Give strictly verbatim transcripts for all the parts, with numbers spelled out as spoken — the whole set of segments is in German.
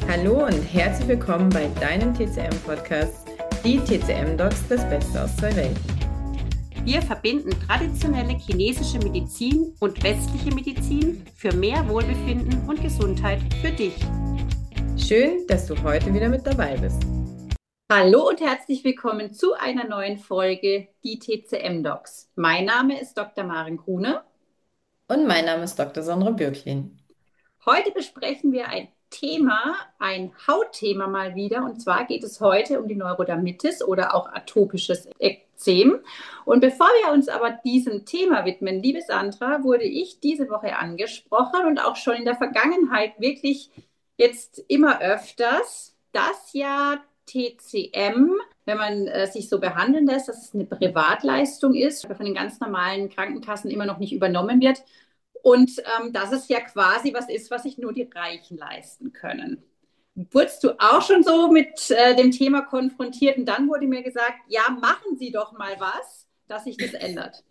Hallo und herzlich willkommen bei deinem T C M-Podcast, die T C M-Docs, das Beste aus zwei Welten. Wir verbinden traditionelle chinesische Medizin und westliche Medizin für mehr Wohlbefinden und Gesundheit für dich. Schön, dass du heute wieder mit dabei bist. Hallo und herzlich willkommen zu einer neuen Folge, die T C M-Docs. Mein Name ist Doktor Maren Grune. Und mein Name ist Doktor Sondra Bürklin. Heute besprechen wir ein Thema, ein Hautthema mal wieder. Und zwar geht es heute um die Neurodermitis oder auch atopisches Ekzem. Und bevor wir uns aber diesem Thema widmen, liebe Sandra, wurde ich diese Woche angesprochen und auch schon in der Vergangenheit wirklich jetzt immer öfters, dass ja T C M, wenn man äh, sich so behandeln lässt, dass es eine Privatleistung ist, von den ganz normalen Krankenkassen immer noch nicht übernommen wird. Und ähm, dass es ja quasi was ist, was sich nur die Reichen leisten können. Wurdest du auch schon so mit äh, dem Thema konfrontiert? Und dann wurde mir gesagt, ja, machen Sie doch mal was, dass sich das ändert.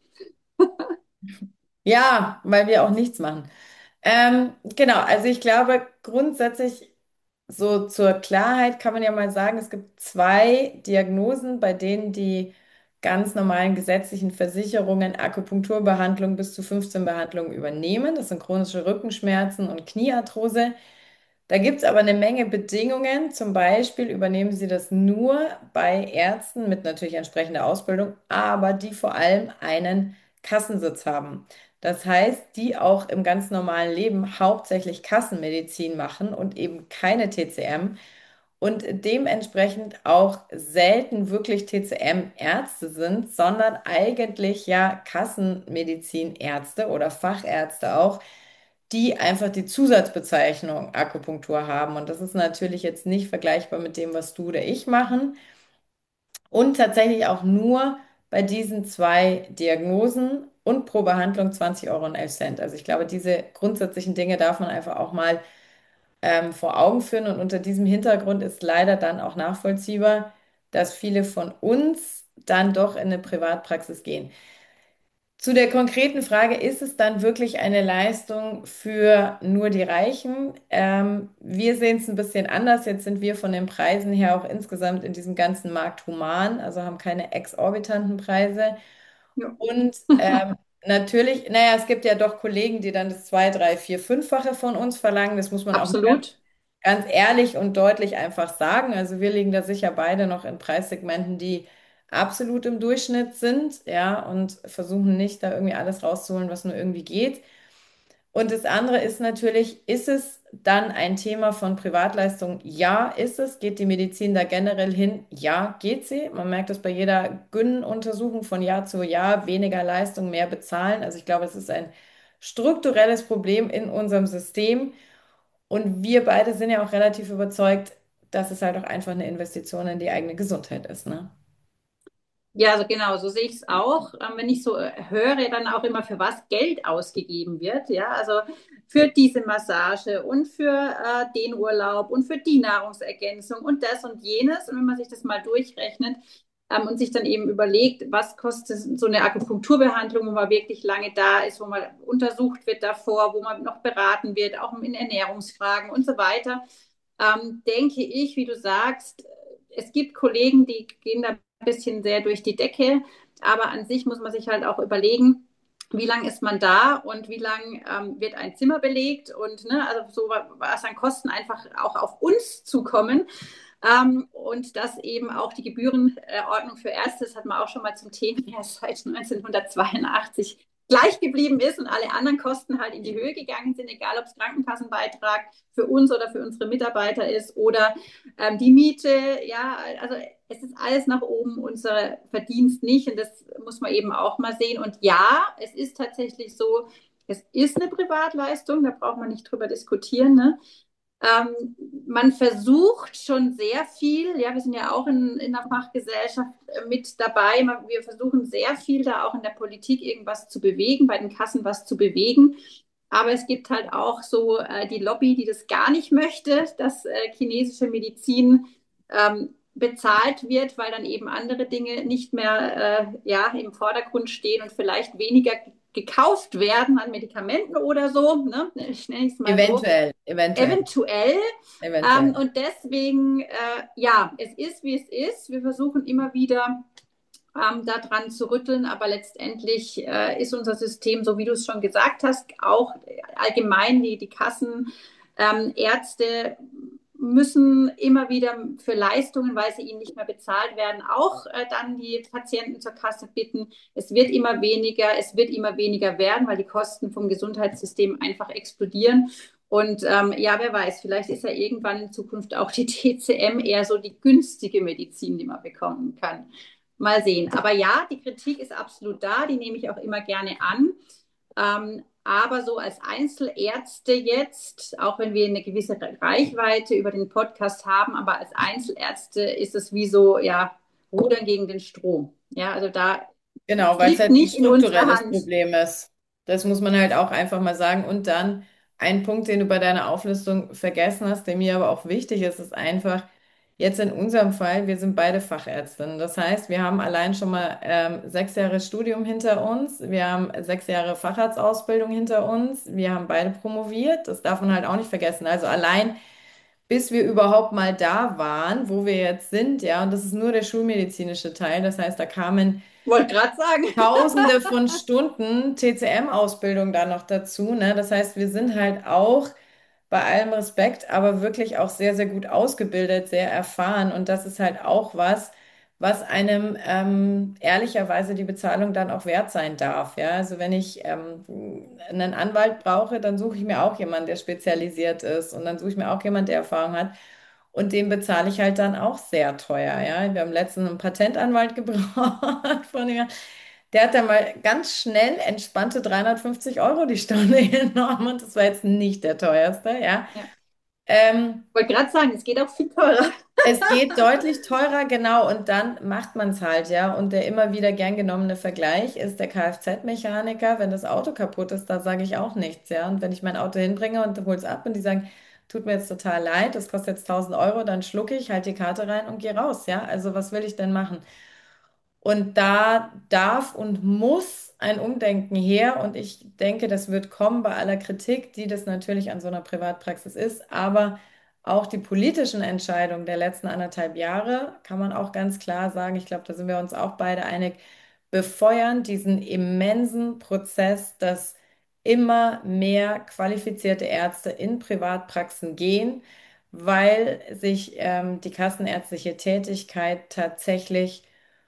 Ja, weil wir auch nichts machen. Ähm, genau, also ich glaube grundsätzlich so zur Klarheit kann man ja mal sagen, es gibt zwei Diagnosen, bei denen die ganz normalen gesetzlichen Versicherungen Akupunkturbehandlung bis zu fünfzehn Behandlungen übernehmen. Das sind chronische Rückenschmerzen und Kniearthrose. Da gibt es aber eine Menge Bedingungen. Zum Beispiel übernehmen sie das nur bei Ärzten mit natürlich entsprechender Ausbildung, aber die vor allem einen Kassensitz haben. Das heißt, die auch im ganz normalen Leben hauptsächlich Kassenmedizin machen und eben keine T C M und dementsprechend auch selten wirklich T C M-Ärzte sind, sondern eigentlich ja Kassenmedizinärzte oder Fachärzte auch, die einfach die Zusatzbezeichnung Akupunktur haben. Und das ist natürlich jetzt nicht vergleichbar mit dem, was du oder ich machen. Und tatsächlich auch nur bei diesen zwei Diagnosen und pro Behandlung zwanzig Euro und elf Cent. Also ich glaube, diese grundsätzlichen Dinge darf man einfach auch mal ähm, vor Augen führen. Und unter diesem Hintergrund ist leider dann auch nachvollziehbar, dass viele von uns dann doch in eine Privatpraxis gehen. Zu der konkreten Frage, ist es dann wirklich eine Leistung für nur die Reichen? Ähm, wir sehen es ein bisschen anders. Jetzt sind wir von den Preisen her auch insgesamt in diesem ganzen Markt human, also haben keine exorbitanten Preise. Ja. Und ähm, natürlich, naja, es gibt ja doch Kollegen, die dann das zwei, drei, vier, fünffache von uns verlangen. Das muss man auch mal ganz, Absolut. ganz ehrlich und deutlich einfach sagen. Also wir liegen da sicher beide noch in Preissegmenten, die absolut im Durchschnitt sind, ja, und versuchen nicht da irgendwie alles rauszuholen, was nur irgendwie geht. Und das andere ist natürlich, ist es dann ein Thema von Privatleistung? Ja, ist es. Geht die Medizin da generell hin? Ja, geht sie. Man merkt das bei jeder Gyn-Untersuchung von Jahr zu Jahr, weniger Leistung, mehr bezahlen. Also ich glaube, es ist ein strukturelles Problem in unserem System. Und wir beide sind ja auch relativ überzeugt, dass es halt auch einfach eine Investition in die eigene Gesundheit ist, ne? Ja, also genau, so sehe ich es auch. Ähm, wenn ich so äh, höre, dann auch immer, für was Geld ausgegeben wird. Ja, also für diese Massage und für äh, den Urlaub und für die Nahrungsergänzung und das und jenes. Und wenn man sich das mal durchrechnet ähm, und sich dann eben überlegt, was kostet so eine Akupunkturbehandlung, wo man wirklich lange da ist, wo man untersucht wird davor, wo man noch beraten wird, auch in Ernährungsfragen und so weiter, ähm, denke ich, wie du sagst, es gibt Kollegen, die gehen da ein bisschen sehr durch die Decke, aber an sich muss man sich halt auch überlegen, wie lange ist man da und wie lange ähm, wird ein Zimmer belegt und ne, also so was an Kosten einfach auch auf uns zukommen. Ähm, und dass eben auch die Gebührenordnung für Ärzte, das hat man auch schon mal zum Thema seit neunzehnhundertzweiundachtzig gleich geblieben ist und alle anderen Kosten halt in die Höhe gegangen sind, egal ob es Krankenkassenbeitrag für uns oder für unsere Mitarbeiter ist oder ähm, die Miete, ja, also es ist alles nach oben, unser Verdienst nicht und das muss man eben auch mal sehen. Und ja, es ist tatsächlich so, es ist eine Privatleistung, da braucht man nicht drüber diskutieren, ne? Ähm, man versucht schon sehr viel, ja, wir sind ja auch in, in der Fachgesellschaft äh, mit dabei. Wir versuchen sehr viel da auch in der Politik irgendwas zu bewegen, bei den Kassen was zu bewegen. Aber es gibt halt auch so äh, die Lobby, die das gar nicht möchte, dass äh, chinesische Medizin ähm, bezahlt wird, weil dann eben andere Dinge nicht mehr äh, ja, im Vordergrund stehen und vielleicht weniger gekauft werden an Medikamenten oder so, ne? Ich nenne es mal so, Eventuell, eventuell, eventuell. Ähm, eventuell. und deswegen, äh, ja, es ist, wie es ist. Wir versuchen immer wieder ähm, daran zu rütteln, aber letztendlich äh, ist unser System, so wie du es schon gesagt hast, auch allgemein die, die Kassen, ähm, Ärzte müssen immer wieder für Leistungen, weil sie ihnen nicht mehr bezahlt werden, auch äh, dann die Patienten zur Kasse bitten. Es wird immer weniger, es wird immer weniger werden, weil die Kosten vom Gesundheitssystem einfach explodieren. Und ähm, ja, wer weiß, vielleicht ist ja irgendwann in Zukunft auch die T C M eher so die günstige Medizin, die man bekommen kann. Mal sehen. Aber ja, die Kritik ist absolut da, die nehme ich auch immer gerne an. Ähm, aber so als Einzelärzte jetzt, auch wenn wir eine gewisse Reichweite über den Podcast haben, aber als Einzelärzte ist es wie so, ja, Rudern gegen den Strom. Ja, also da, Genau, es weil es liegt halt ein nicht in unserer strukturelles Hand. Problem ist. Das muss man halt auch einfach mal sagen. Und dann ein Punkt, den du bei deiner Auflistung vergessen hast, der mir aber auch wichtig ist, ist einfach, jetzt in unserem Fall, wir sind beide Fachärztinnen. Das heißt, wir haben allein schon mal ähm, sechs Jahre Studium hinter uns, wir haben sechs Jahre Facharztausbildung hinter uns, wir haben beide promoviert. Das darf man halt auch nicht vergessen. Also allein bis wir überhaupt mal da waren, wo wir jetzt sind, ja, und das ist nur der schulmedizinische Teil. Das heißt, da kamen Wollte gerade sagen. Tausende von Stunden T C M-Ausbildung da noch dazu, ne? Das heißt, wir sind halt auch bei allem Respekt, aber wirklich auch sehr, sehr gut ausgebildet, sehr erfahren. Und das ist halt auch was, was einem ähm, ehrlicherweise die Bezahlung dann auch wert sein darf. Ja, also wenn ich ähm, einen Anwalt brauche, dann suche ich mir auch jemanden, der spezialisiert ist. Und dann suche ich mir auch jemanden, der Erfahrung hat. Und den bezahle ich halt dann auch sehr teuer. Ja, wir haben letztens einen Patentanwalt gebraucht von dem, der hat dann mal ganz schnell entspannte dreihundertfünfzig Euro die Stunde genommen und das war jetzt nicht der teuerste, ja. Ja, Ähm, wollte gerade sagen, es geht auch viel teurer. Es geht deutlich teurer, genau, und dann macht man es halt, ja. Und der immer wieder gern genommene Vergleich ist der Kfz-Mechaniker. Wenn das Auto kaputt ist, da sage ich auch nichts, ja. Und wenn ich mein Auto hinbringe und hole es ab und die sagen, tut mir jetzt total leid, das kostet jetzt tausend Euro, dann schlucke ich, halt die Karte rein und gehe raus, ja. Also was will ich denn machen? Und da darf und muss ein Umdenken her. Und ich denke, das wird kommen bei aller Kritik, die das natürlich an so einer Privatpraxis ist. Aber auch die politischen Entscheidungen der letzten anderthalb Jahre, kann man auch ganz klar sagen, ich glaube, da sind wir uns auch beide einig, befeuern diesen immensen Prozess, dass immer mehr qualifizierte Ärzte in Privatpraxen gehen, weil sich ähm, die kassenärztliche Tätigkeit tatsächlich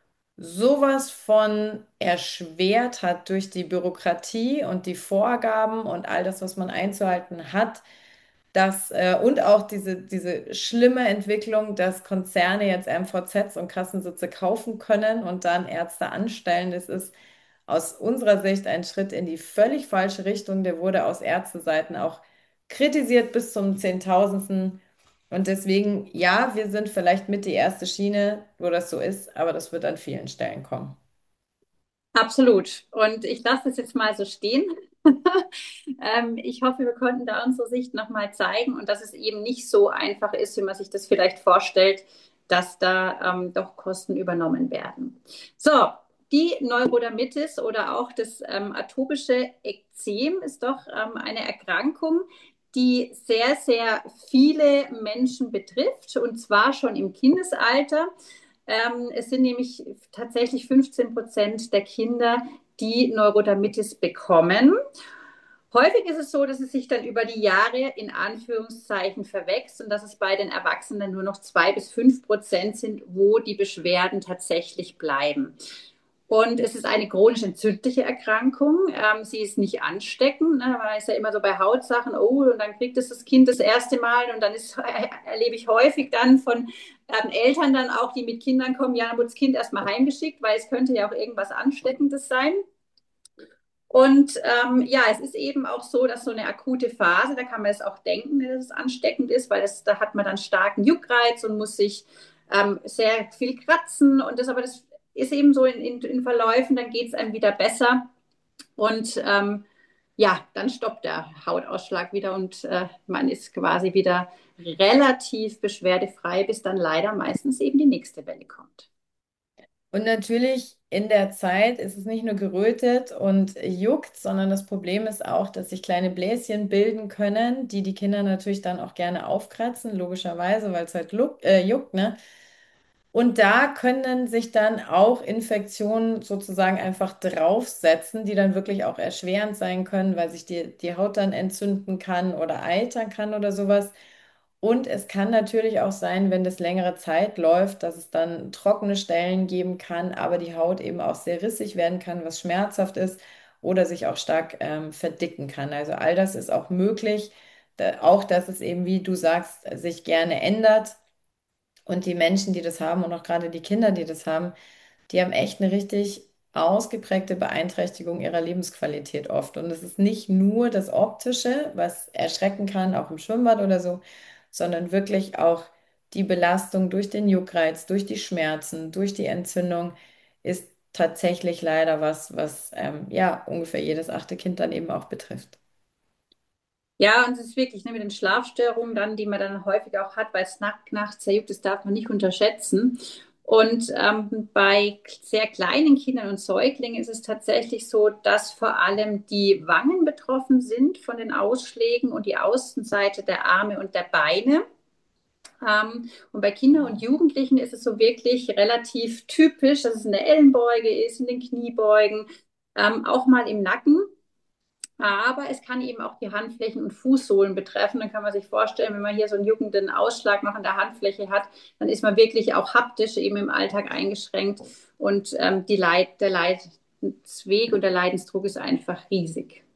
sowas von erschwert hat durch die Bürokratie und die Vorgaben und all das, was man einzuhalten hat, dass, äh, und auch diese, diese schlimme Entwicklung, dass Konzerne jetzt M V Zs und Kassensitze kaufen können und dann Ärzte anstellen. Das ist aus unserer Sicht ein Schritt in die völlig falsche Richtung. Der wurde aus Ärzteseiten auch kritisiert bis zum Zehntausendsten. Und deswegen, ja, wir sind vielleicht mit die erste Schiene, wo das so ist, aber das wird an vielen Stellen kommen. Absolut. Und ich lasse es jetzt mal so stehen. ähm, ich hoffe, wir konnten da unsere Sicht nochmal zeigen und dass es eben nicht so einfach ist, wie man sich das vielleicht vorstellt, dass da ähm, doch Kosten übernommen werden. So, die Neurodermitis oder auch das ähm, atopische Ekzem ist doch ähm, eine Erkrankung, die sehr, sehr viele Menschen betrifft und zwar schon im Kindesalter. Ähm, es sind nämlich tatsächlich fünfzehn Prozent der Kinder, die Neurodermitis bekommen. Häufig ist es so, dass es sich dann über die Jahre in Anführungszeichen verwächst und dass es bei den Erwachsenen nur noch zwei bis fünf Prozent sind, wo die Beschwerden tatsächlich bleiben. Und es ist eine chronisch entzündliche Erkrankung. Ähm, sie ist nicht ansteckend. Ne? Man ist ja immer so bei Hautsachen, oh, und dann kriegt es das Kind das erste Mal und dann ist, äh, erlebe ich häufig dann von ähm, Eltern dann auch, die mit Kindern kommen, ja, dann wird das Kind erstmal heimgeschickt, weil es könnte ja auch irgendwas Ansteckendes sein. Und ähm, ja, es ist eben auch so, dass so eine akute Phase, da kann man es auch denken, dass es ansteckend ist, weil das, da hat man dann starken Juckreiz und muss sich ähm, sehr viel kratzen. Und das, aber das ist eben so in, in, in Verläufen, dann geht es einem wieder besser. Und ähm, ja, dann stoppt der Hautausschlag wieder und äh, man ist quasi wieder relativ beschwerdefrei, bis dann leider meistens eben die nächste Welle kommt. Und natürlich in der Zeit ist es nicht nur gerötet und juckt, sondern das Problem ist auch, dass sich kleine Bläschen bilden können, die die Kinder natürlich dann auch gerne aufkratzen, logischerweise, weil es halt luck, äh, juckt, ne? Und da können sich dann auch Infektionen sozusagen einfach draufsetzen, die dann wirklich auch erschwerend sein können, weil sich die, die Haut dann entzünden kann oder eitern kann oder sowas. Und es kann natürlich auch sein, wenn das längere Zeit läuft, dass es dann trockene Stellen geben kann, aber die Haut eben auch sehr rissig werden kann, was schmerzhaft ist oder sich auch stark ähm, verdicken kann. Also all das ist auch möglich. Da, auch, dass es eben, wie du sagst, sich gerne ändert. Und die Menschen, die das haben und auch gerade die Kinder, die das haben, die haben echt eine richtig ausgeprägte Beeinträchtigung ihrer Lebensqualität oft. Und es ist nicht nur das Optische, was erschrecken kann, auch im Schwimmbad oder so, sondern wirklich auch die Belastung durch den Juckreiz, durch die Schmerzen, durch die Entzündung ist tatsächlich leider was, was ähm, ja ungefähr jedes achte Kind dann eben auch betrifft. Ja, und es ist wirklich ne, mit den Schlafstörungen dann, die man dann häufig auch hat, weil es nackt nachts zerjuckt, das darf man nicht unterschätzen. Und ähm, bei sehr kleinen Kindern und Säuglingen ist es tatsächlich so, dass vor allem die Wangen betroffen sind von den Ausschlägen und die Außenseite der Arme und der Beine. Ähm, und bei Kindern und Jugendlichen ist es so wirklich relativ typisch, dass es in der Ellenbeuge ist, in den Kniebeugen, ähm, auch mal im Nacken. Aber es kann eben auch die Handflächen und Fußsohlen betreffen. Dann kann man sich vorstellen, wenn man hier so einen juckenden Ausschlag noch in der Handfläche hat, dann ist man wirklich auch haptisch eben im Alltag eingeschränkt. Und ähm, die Leid, der Leidensweg und der Leidensdruck ist einfach riesig.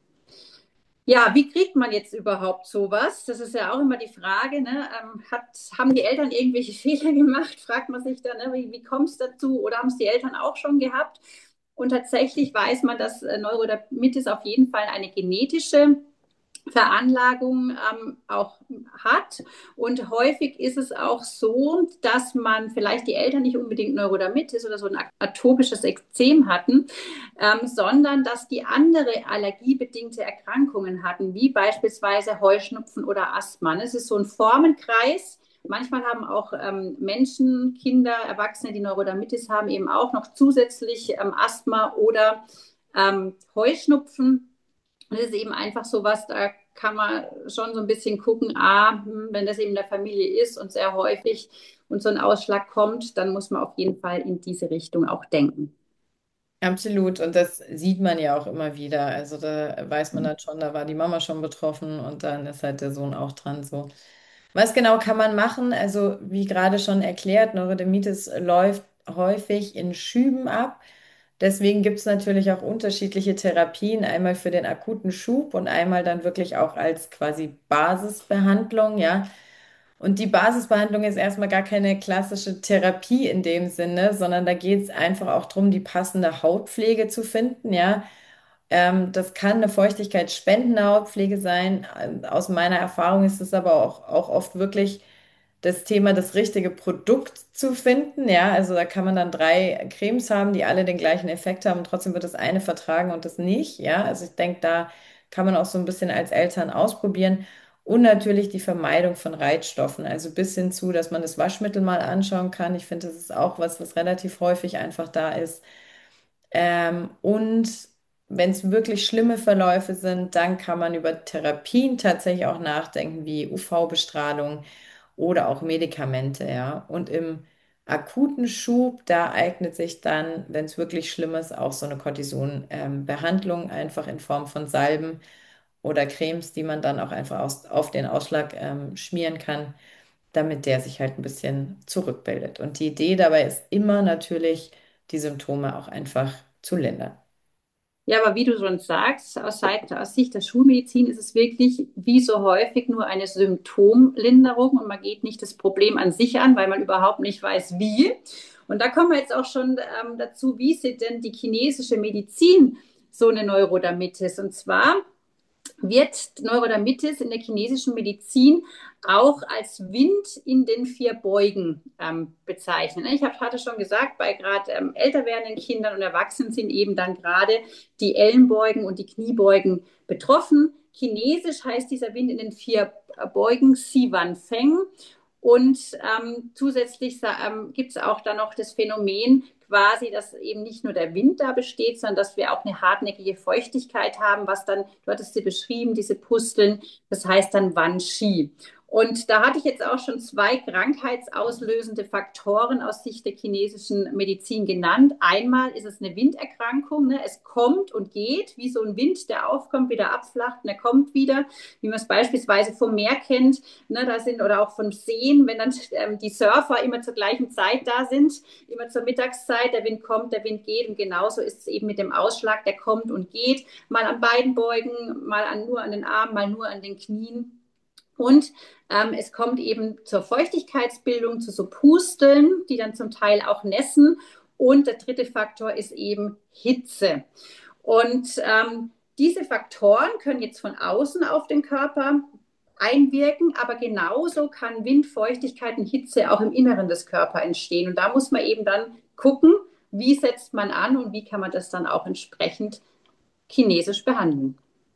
Ja, wie kriegt man jetzt überhaupt sowas? Das ist ja auch immer die Frage, ne? Ähm, hat, haben die Eltern irgendwelche Fehler gemacht? Fragt man sich dann, ne? Wie, wie kommt es dazu? Oder haben es die Eltern auch schon gehabt? Und tatsächlich weiß man, dass äh, Neurodermitis auf jeden Fall eine genetische Veranlagung ähm, auch hat. Und häufig ist es auch so, dass man vielleicht die Eltern nicht unbedingt Neurodermitis oder so ein atopisches Ekzem hatten, ähm, sondern dass die andere allergiebedingte Erkrankungen hatten, wie beispielsweise Heuschnupfen oder Asthma. Es ist so ein Formenkreis. Manchmal haben auch ähm, Menschen, Kinder, Erwachsene, die Neurodermitis haben, eben auch noch zusätzlich ähm, Asthma oder ähm, Heuschnupfen. Und das ist eben einfach so was, da kann man schon so ein bisschen gucken, ah, hm, wenn das eben in der Familie ist und sehr häufig und so ein Ausschlag kommt, dann muss man auf jeden Fall in diese Richtung auch denken. Absolut, und das sieht man ja auch immer wieder. Also da weiß man dann schon, da war die Mama schon betroffen und dann ist halt der Sohn auch dran so. Was genau kann man machen? Also, wie gerade schon erklärt, Neurodermitis läuft häufig in Schüben ab. Deswegen gibt es natürlich auch unterschiedliche Therapien, einmal für den akuten Schub und einmal dann wirklich auch als quasi Basisbehandlung, ja. Und die Basisbehandlung ist erstmal gar keine klassische Therapie in dem Sinne, sondern da geht es einfach auch darum, die passende Hautpflege zu finden, ja. Ähm, das kann eine feuchtigkeitsspendende Hautpflege sein. Ähm, Aus meiner Erfahrung ist es aber auch, auch oft wirklich das Thema, das richtige Produkt zu finden. Ja, also da kann man dann drei Cremes haben, die alle den gleichen Effekt haben und trotzdem wird das eine vertragen und das nicht. Ja, also ich denke, da kann man auch so ein bisschen als Eltern ausprobieren. Und natürlich die Vermeidung von Reizstoffen, also bis hin zu, dass man das Waschmittel mal anschauen kann. Ich finde, das ist auch was, was relativ häufig einfach da ist. Ähm, und wenn es wirklich schlimme Verläufe sind, dann kann man über Therapien tatsächlich auch nachdenken, wie U V-Bestrahlung oder auch Medikamente, ja. Und im akuten Schub, da eignet sich dann, wenn es wirklich schlimm ist, auch so eine Cortison-Behandlung einfach in Form von Salben oder Cremes, die man dann auch einfach aus, auf den Ausschlag ähm, schmieren kann, damit der sich halt ein bisschen zurückbildet. Und die Idee dabei ist immer natürlich, die Symptome auch einfach zu lindern. Ja, aber wie du schon sagst, aus, Seite, aus Sicht der Schulmedizin ist es wirklich wie so häufig nur eine Symptomlinderung und man geht nicht das Problem an sich an, weil man überhaupt nicht weiß, wie. Und da kommen wir jetzt auch schon ähm, dazu, wie sieht denn die chinesische Medizin so eine Neurodermitis? Und zwar wird Neurodermitis in der chinesischen Medizin auch als Wind in den vier Beugen ähm, bezeichnet. Ich hab, hatte schon gesagt, bei gerade ähm, älter werdenden Kindern und Erwachsenen sind eben dann gerade die Ellenbeugen und die Kniebeugen betroffen. Chinesisch heißt dieser Wind in den vier Beugen Xi Wan Feng. Und ähm, zusätzlich ähm, gibt es auch dann noch das Phänomen quasi, dass eben nicht nur der Wind da besteht, sondern dass wir auch eine hartnäckige Feuchtigkeit haben, was dann, du hattest sie beschrieben, diese Pusteln, das heißt dann Wan-Chi. Und da hatte ich jetzt auch schon zwei krankheitsauslösende Faktoren aus Sicht der chinesischen Medizin genannt. Einmal ist es eine Winderkrankung. Ne? Es kommt und geht, wie so ein Wind, der aufkommt, wieder abflacht und er kommt wieder, wie man es beispielsweise vom Meer kennt. Ne? Da sind oder auch von Seen, wenn dann ähm, die Surfer immer zur gleichen Zeit da sind, immer zur Mittagszeit, der Wind kommt, der Wind geht. Und genauso ist es eben mit dem Ausschlag, der kommt und geht. Mal an beiden Beugen, mal an, nur an den Armen, mal nur an den Knien. Und ähm, es kommt eben zur Feuchtigkeitsbildung, zu so Pusteln, die dann zum Teil auch nässen. Und der dritte Faktor ist eben Hitze. Und ähm, diese Faktoren können jetzt von außen auf den Körper einwirken, aber genauso kann Wind, Feuchtigkeit und Hitze auch im Inneren des Körpers entstehen. Und da muss man eben dann gucken, wie setzt man an und wie kann man das dann auch entsprechend chinesisch behandeln.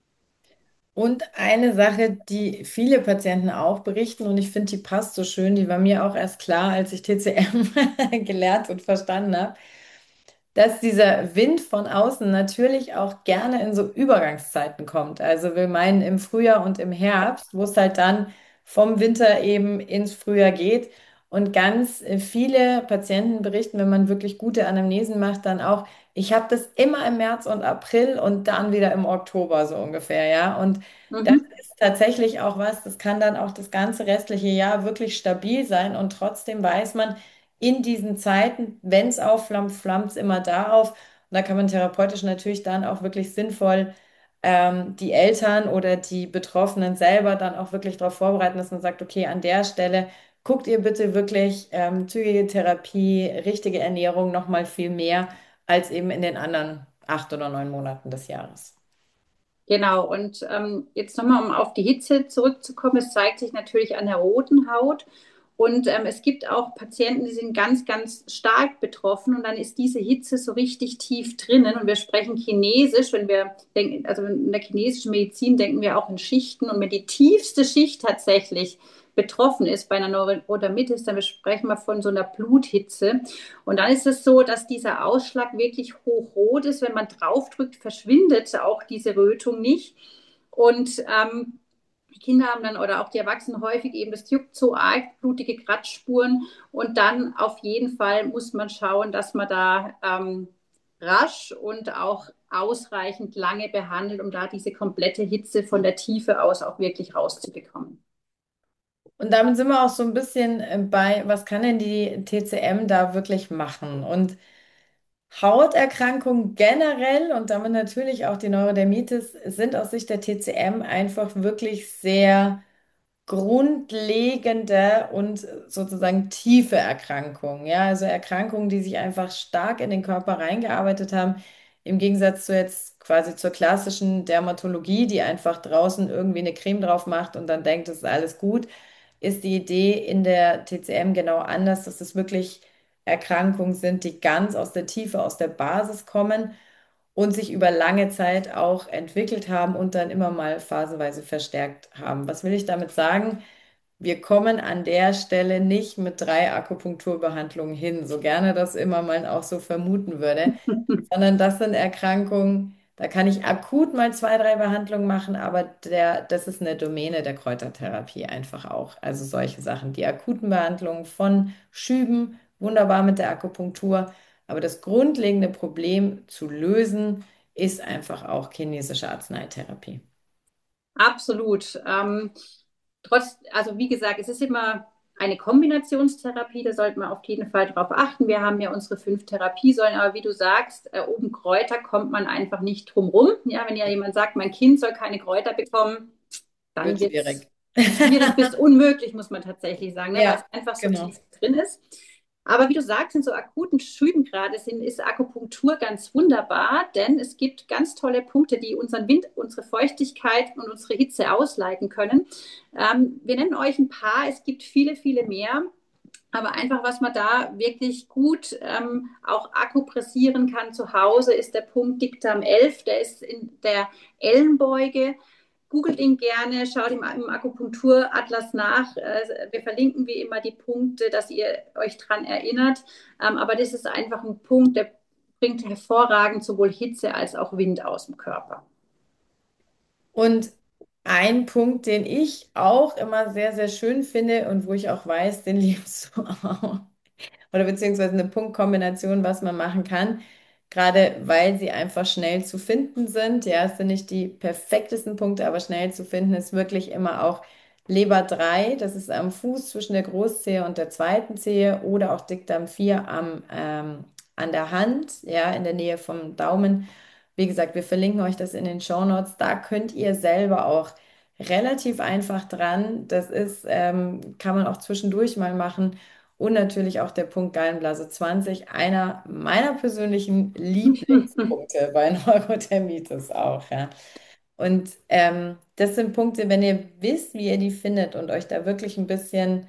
Und eine Sache, die viele Patienten auch berichten, und ich finde, die passt so schön, die war mir auch erst klar, als ich T C M gelernt und verstanden habe, dass dieser Wind von außen natürlich auch gerne in so Übergangszeiten kommt. Also wir meinen im Frühjahr und im Herbst, wo es halt dann vom Winter eben ins Frühjahr geht. Und ganz äh, viele Patienten berichten, wenn man wirklich gute Anamnesen macht, dann auch, ich habe das immer im März und April und dann wieder im Oktober so ungefähr, ja. Und das Mhm. ist tatsächlich auch was, das kann dann auch das ganze restliche Jahr wirklich stabil sein und trotzdem weiß man, in diesen Zeiten, wenn es aufflammt, flammt es immer da auf. Und da kann man therapeutisch natürlich dann auch wirklich sinnvoll ähm, die Eltern oder die Betroffenen selber dann auch wirklich darauf vorbereiten, dass man sagt, okay, an der Stelle guckt ihr bitte wirklich ähm, zügige Therapie, richtige Ernährung noch mal viel mehr als eben in den anderen acht oder neun Monaten des Jahres. Genau, und ähm, jetzt nochmal, um auf die Hitze zurückzukommen, es zeigt sich natürlich an der roten Haut. Und ähm, es gibt auch Patienten, die sind ganz, ganz stark betroffen und dann ist diese Hitze so richtig tief drinnen. Und wir sprechen Chinesisch, wenn wir denken, also in der chinesischen Medizin denken wir auch in Schichten. Und wenn die tiefste Schicht tatsächlich betroffen ist bei einer Neurodermitis, dann sprechen wir von so einer Bluthitze. Und dann ist es so, dass dieser Ausschlag wirklich hochrot ist. Wenn man draufdrückt, verschwindet auch diese Rötung nicht. Und ähm, die Kinder haben dann oder auch die Erwachsenen häufig eben, das juckt so arg, blutige Kratzspuren. Und dann auf jeden Fall muss man schauen, dass man da ähm, rasch und auch ausreichend lange behandelt, um da diese komplette Hitze von der Tiefe aus auch wirklich rauszubekommen. Und damit sind wir auch so ein bisschen äh, bei, was kann denn die T C M da wirklich machen? Und Hauterkrankungen generell und damit natürlich auch die Neurodermitis sind aus Sicht der T C M einfach wirklich sehr grundlegende und sozusagen tiefe Erkrankungen. Ja, also Erkrankungen, die sich einfach stark in den Körper reingearbeitet haben, im Gegensatz zu jetzt quasi zur klassischen Dermatologie, die einfach draußen irgendwie eine Creme drauf macht und dann denkt, es ist alles gut, ist die Idee in der T C M genau anders, dass es wirklich Erkrankungen sind, die ganz aus der Tiefe, aus der Basis kommen und sich über lange Zeit auch entwickelt haben und dann immer mal phasenweise verstärkt haben. Was will ich damit sagen? Wir kommen an der Stelle nicht mit drei Akupunkturbehandlungen hin, so gerne das immer man auch so vermuten würde, sondern das sind Erkrankungen, da kann ich akut mal zwei, drei Behandlungen machen, aber der, das ist eine Domäne der Kräutertherapie einfach auch. Also solche Sachen, die akuten Behandlungen von Schüben, wunderbar mit der Akupunktur, aber das grundlegende Problem zu lösen, ist einfach auch chinesische Arzneitherapie. Absolut. Ähm, trotz, also wie gesagt, es ist immer eine Kombinationstherapie, da sollte man auf jeden Fall drauf achten. Wir haben ja unsere fünf Therapiesäulen, aber wie du sagst, äh, oben Kräuter kommt man einfach nicht drum rum. Ja, wenn ja jemand sagt, mein Kind soll keine Kräuter bekommen, dann Wird wird es schwierig. schwierig bis unmöglich, muss man tatsächlich sagen, ne, weil es Ja, einfach so genau. tief drin ist. Aber wie du sagst, in so akuten Schüben gerade sind, ist Akupunktur ganz wunderbar, denn es gibt ganz tolle Punkte, die unseren Wind, unsere Feuchtigkeit und unsere Hitze ausleiten können. Ähm, wir nennen euch ein paar, es gibt viele, viele mehr. Aber einfach, was man da wirklich gut ähm, auch akupressieren kann zu Hause, ist der Punkt Diktam elf. Der ist in der Ellenbeuge googelt ihn gerne, schaut im, im Akupunkturatlas nach. Äh, wir verlinken wie immer die Punkte, dass ihr euch dran erinnert. Ähm, aber das ist einfach ein Punkt, der bringt hervorragend sowohl Hitze als auch Wind aus dem Körper. Und ein Punkt, den ich auch immer sehr, sehr schön finde und wo ich auch weiß, den liebst du auch, oder beziehungsweise eine Punktkombination, was man machen kann, gerade weil sie einfach schnell zu finden sind. Ja, es sind nicht die perfektesten Punkte, aber schnell zu finden ist wirklich immer auch Leber drei. Das ist am Fuß zwischen der Großzehe und der zweiten Zehe, oder auch Dickdarm vier am, ähm, an der Hand, ja, in der Nähe vom Daumen. Wie gesagt, wir verlinken euch das in den Shownotes. Da könnt ihr selber auch relativ einfach dran. Das ist, ähm, kann man auch zwischendurch mal machen. Und natürlich auch der Punkt Gallenblase zwanzig, einer meiner persönlichen Lieblingspunkte bei Neurodermitis auch, ja. Und ähm, das sind Punkte, wenn ihr wisst, wie ihr die findet und euch da wirklich ein bisschen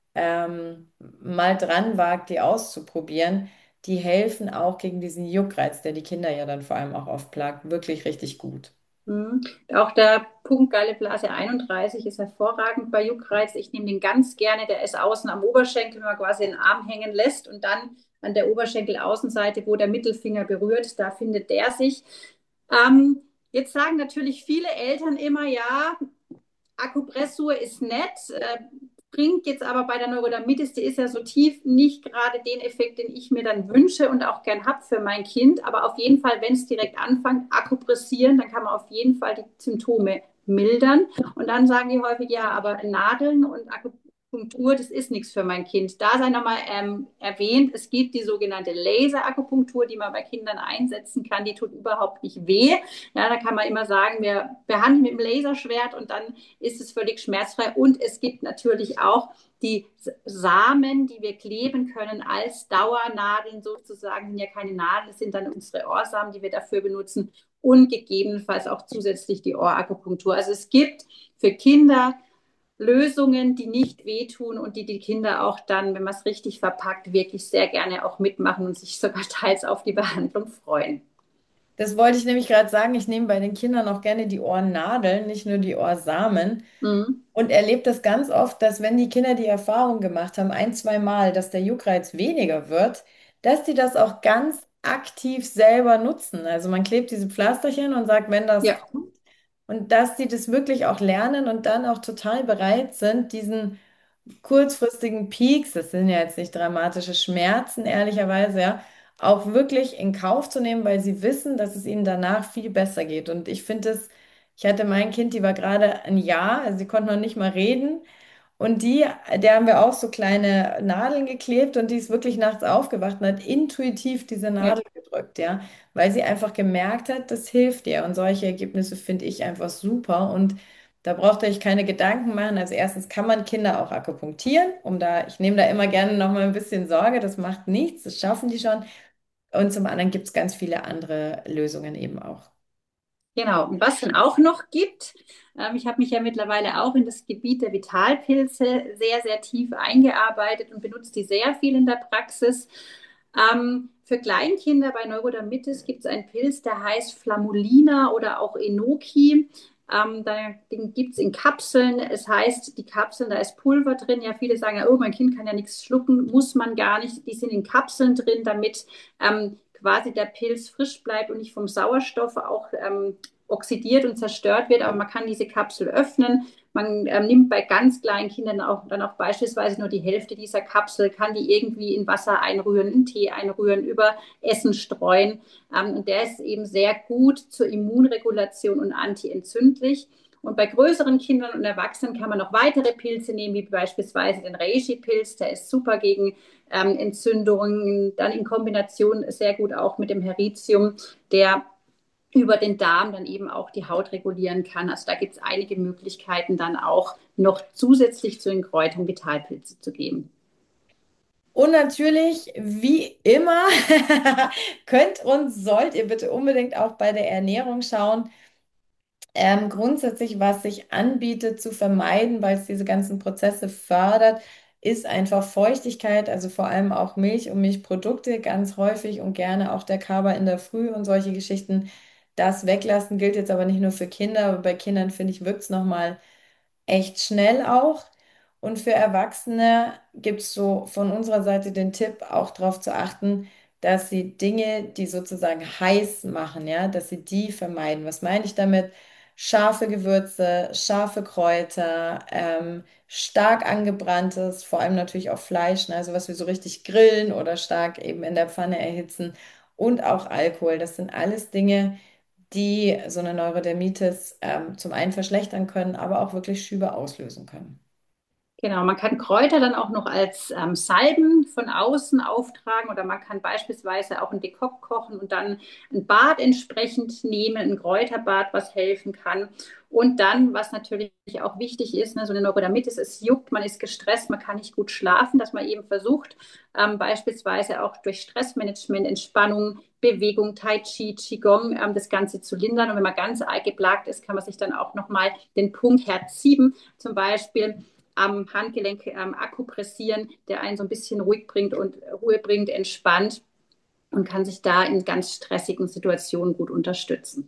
ähm, mal dran wagt, die auszuprobieren, die helfen auch gegen diesen Juckreiz, der die Kinder ja dann vor allem auch oft plagt, wirklich richtig gut. Mhm. Auch der Punkt Gallenblase einunddreißig ist hervorragend bei Juckreiz. Ich nehme den ganz gerne. Der ist außen am Oberschenkel, wenn man quasi den Arm hängen lässt und dann an der Oberschenkelaußenseite, wo der Mittelfinger berührt, da findet der sich. Ähm, Jetzt sagen natürlich viele Eltern immer, ja, Akupressur ist nett, äh, bringt jetzt aber bei der Neurodermitis, die ist ja so tief, nicht gerade den Effekt, den ich mir dann wünsche und auch gern habe für mein Kind. Aber auf jeden Fall, wenn es direkt anfängt, akupressieren, dann kann man auf jeden Fall die Symptome mildern. Und dann sagen die häufig, ja, aber Nadeln und Akupunktur, das ist nichts für mein Kind. Da sei nochmal ähm, erwähnt, es gibt die sogenannte Laserakupunktur, die man bei Kindern einsetzen kann. Die tut überhaupt nicht weh. Ja, da kann man immer sagen, wir behandeln mit dem Laserschwert und dann ist es völlig schmerzfrei. Und es gibt natürlich auch die Samen, die wir kleben können als Dauernadeln sozusagen, sind ja keine Nadeln, das sind dann unsere Ohrsamen, die wir dafür benutzen und gegebenenfalls auch zusätzlich die Ohrakupunktur. Also es gibt für Kinder Lösungen, die nicht wehtun und die die Kinder auch dann, wenn man es richtig verpackt, wirklich sehr gerne auch mitmachen und sich sogar teils auf die Behandlung freuen. Das wollte ich nämlich gerade sagen. Ich nehme bei den Kindern auch gerne die Ohrnadeln, nicht nur die Ohrsamen. Mhm. Und erlebe das ganz oft, dass wenn die Kinder die Erfahrung gemacht haben, ein, zwei Mal, dass der Juckreiz weniger wird, dass die das auch ganz aktiv selber nutzen. Also man klebt diese Pflasterchen und sagt, wenn das Ja, kommt, und dass die das wirklich auch lernen und dann auch total bereit sind, diesen kurzfristigen Peaks, das sind ja jetzt nicht dramatische Schmerzen, ehrlicherweise, ja, auch wirklich in Kauf zu nehmen, weil sie wissen, dass es ihnen danach viel besser geht. Und ich finde es, ich hatte mein Kind, die war gerade ein Jahr, also sie konnte noch nicht mal reden. Und die, der haben wir auch so kleine Nadeln geklebt und die ist wirklich nachts aufgewacht und hat intuitiv diese ja. Nadel gedrückt, ja, weil sie einfach gemerkt hat, das hilft ihr. Und solche Ergebnisse finde ich einfach super. Und da braucht ihr euch keine Gedanken machen. Also erstens kann man Kinder auch akupunktieren, um da, ich nehme da immer gerne noch mal ein bisschen Sorge, das macht nichts, das schaffen die schon. Und zum anderen gibt es ganz viele andere Lösungen eben auch. Genau. Und was dann auch noch gibt, ähm, ich habe mich ja mittlerweile auch in das Gebiet der Vitalpilze sehr, sehr tief eingearbeitet und benutze die sehr viel in der Praxis. Ähm, für Kleinkinder bei Neurodermitis gibt es einen Pilz, der heißt Flamulina oder auch Enoki. Ähm, da, den gibt es in Kapseln. Es heißt, die Kapseln, da ist Pulver drin. Ja, viele sagen, ja, oh, mein Kind kann ja nichts schlucken. Muss man gar nicht. Die sind in Kapseln drin, damit ähm, quasi der Pilz frisch bleibt und nicht vom Sauerstoff auch ähm, oxidiert und zerstört wird. Aber man kann diese Kapsel öffnen. Man ähm, nimmt bei ganz kleinen Kindern auch, dann auch beispielsweise nur die Hälfte dieser Kapsel, kann die irgendwie in Wasser einrühren, in Tee einrühren, über Essen streuen. Ähm, und der ist eben sehr gut zur Immunregulation und antientzündlich. Und bei größeren Kindern und Erwachsenen kann man noch weitere Pilze nehmen, wie beispielsweise den Reishi-Pilz. Der ist super gegen ähm, Entzündungen. Dann in Kombination sehr gut auch mit dem Heritium, der über den Darm dann eben auch die Haut regulieren kann. Also da gibt es einige Möglichkeiten dann auch noch zusätzlich zu den Kräutern Vitalpilze zu geben. Und natürlich, wie immer, könnt und sollt ihr bitte unbedingt auch bei der Ernährung schauen. Ähm, grundsätzlich, was sich anbietet zu vermeiden, weil es diese ganzen Prozesse fördert, ist einfach Feuchtigkeit, also vor allem auch Milch und Milchprodukte ganz häufig und gerne auch der Kaba in der Früh und solche Geschichten. das weglassen gilt jetzt aber nicht nur für Kinder, aber bei Kindern finde ich, wirkt es nochmal echt schnell auch. Und für Erwachsene gibt es so von unserer Seite den Tipp, auch darauf zu achten, dass sie Dinge, die sozusagen heiß machen, ja, dass sie die vermeiden. Was meine ich damit? Scharfe Gewürze, scharfe Kräuter, ähm, stark angebranntes, vor allem natürlich auch Fleisch, ne, also was wir so richtig grillen oder stark eben in der Pfanne erhitzen und auch Alkohol. Das sind alles Dinge, die so eine Neurodermitis ähm, zum einen verschlechtern können, aber auch wirklich Schübe auslösen können. Genau, man kann Kräuter dann auch noch als ähm, Salben von außen auftragen oder man kann beispielsweise auch einen Dekokt kochen und dann ein Bad entsprechend nehmen, ein Kräuterbad, was helfen kann. Und dann, was natürlich auch wichtig ist, ne, so eine Neurodermitis, es juckt, man ist gestresst, man kann nicht gut schlafen, dass man eben versucht, ähm, beispielsweise auch durch Stressmanagement, Entspannung, Bewegung, Tai Chi, Qigong, ähm, das Ganze zu lindern. Und wenn man ganz arg geplagt ist, kann man sich dann auch nochmal den Punkt Herz sieben zum Beispiel am Handgelenk ähm, akupressieren, der einen so ein bisschen ruhig bringt und Ruhe bringt, entspannt und kann sich da in ganz stressigen Situationen gut unterstützen.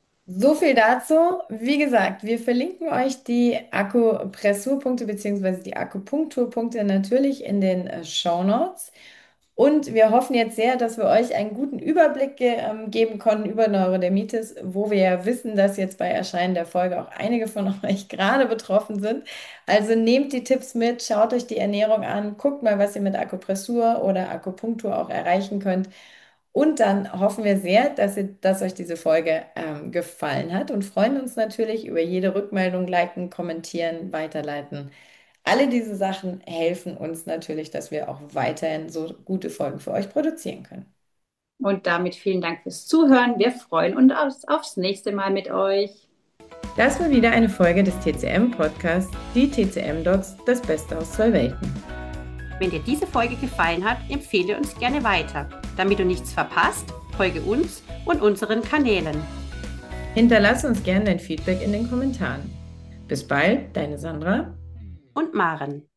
So viel dazu. Wie gesagt, wir verlinken euch die Akupressurpunkte bzw. die Akupunkturpunkte natürlich in den äh, Shownotes. Und wir hoffen jetzt sehr, dass wir euch einen guten Überblick ge ähm, geben konnten über Neurodermitis, wo wir ja wissen, dass jetzt bei Erscheinen der Folge auch einige von euch gerade betroffen sind. Also nehmt die Tipps mit, schaut euch die Ernährung an, guckt mal, was ihr mit Akupressur oder Akupunktur auch erreichen könnt. Und dann hoffen wir sehr, dass ihr, dass euch diese Folge ähm, gefallen hat und freuen uns natürlich über jede Rückmeldung, liken, kommentieren, weiterleiten. Alle diese Sachen helfen uns natürlich, dass wir auch weiterhin so gute Folgen für euch produzieren können. Und damit vielen Dank fürs Zuhören. Wir freuen uns aufs, aufs nächste Mal mit euch. Das war wieder eine Folge des T C M-Podcasts, die T C M-Docs, das Beste aus zwei Welten. Wenn dir diese Folge gefallen hat, empfehle uns gerne weiter. Damit du nichts verpasst, folge uns und unseren Kanälen. Hinterlass uns gerne dein Feedback in den Kommentaren. Bis bald, deine Sandra Und Maren.